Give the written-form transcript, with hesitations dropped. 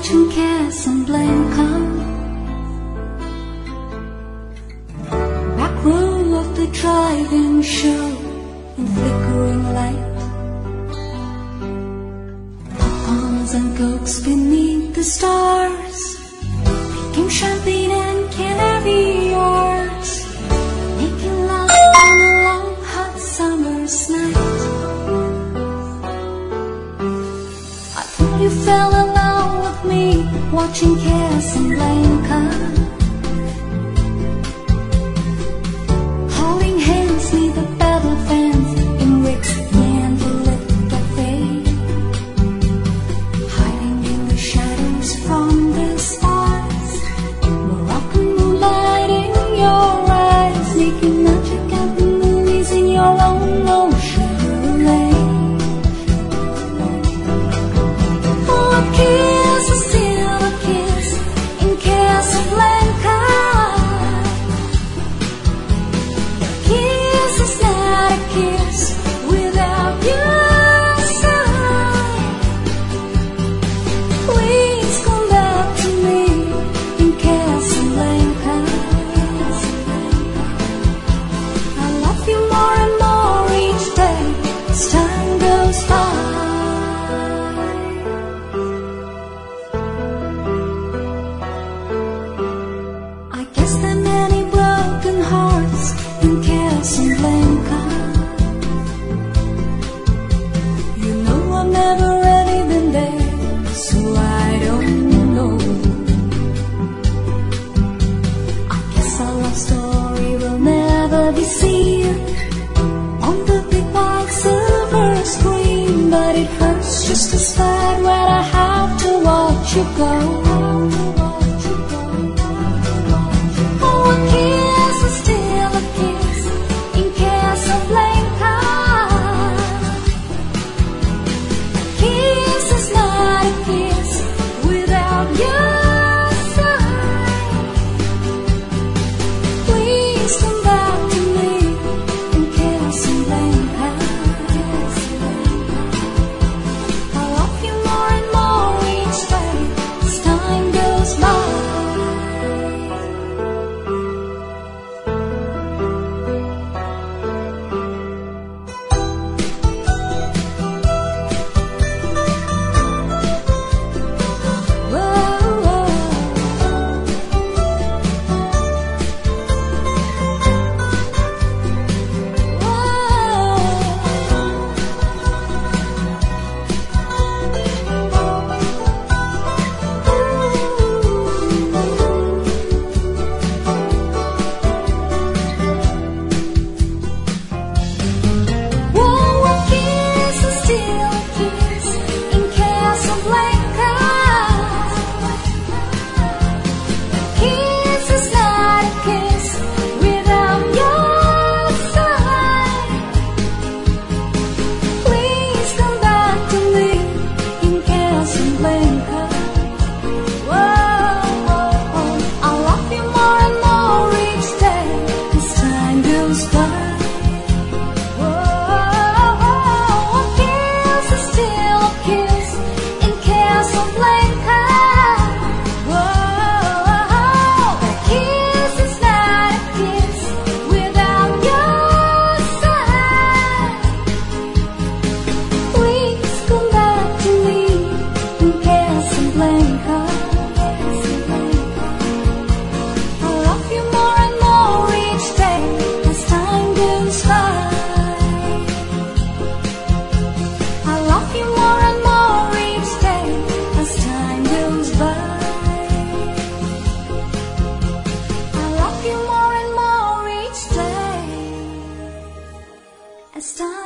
watching Casablanca. Back row of the drive-in show in flickering light. Pop-ons and cokes beneath the stars, picking champagne and caviars, making love on a long hot summer's night. I thought you fell in love with me watching Casablanca, holding hands near the battle fence in Rick's candlelit cafe, hiding in the shadows from the stars, Moroccan moonlight in your eyes, making magic at the movies in your own Chevrolet. Oh, a kiss is still a kiss in Casablanca. A kiss is not a kiss without your side. Please come back to me in Casablanca. I love you more and more each day as time goes by. I guess there are many broken hearts in Casablanca. You know I've never really been there, so I don't know. I guess our love story will never be seen on the big white silver screen, but it hurts just as bad when I have to watch you go. Oh, a kiss is still a kiss in Casablanca. A kiss is not a kiss without your side. Please come back to me in Casablanca. I love you more and more each day as time goes by. It's time.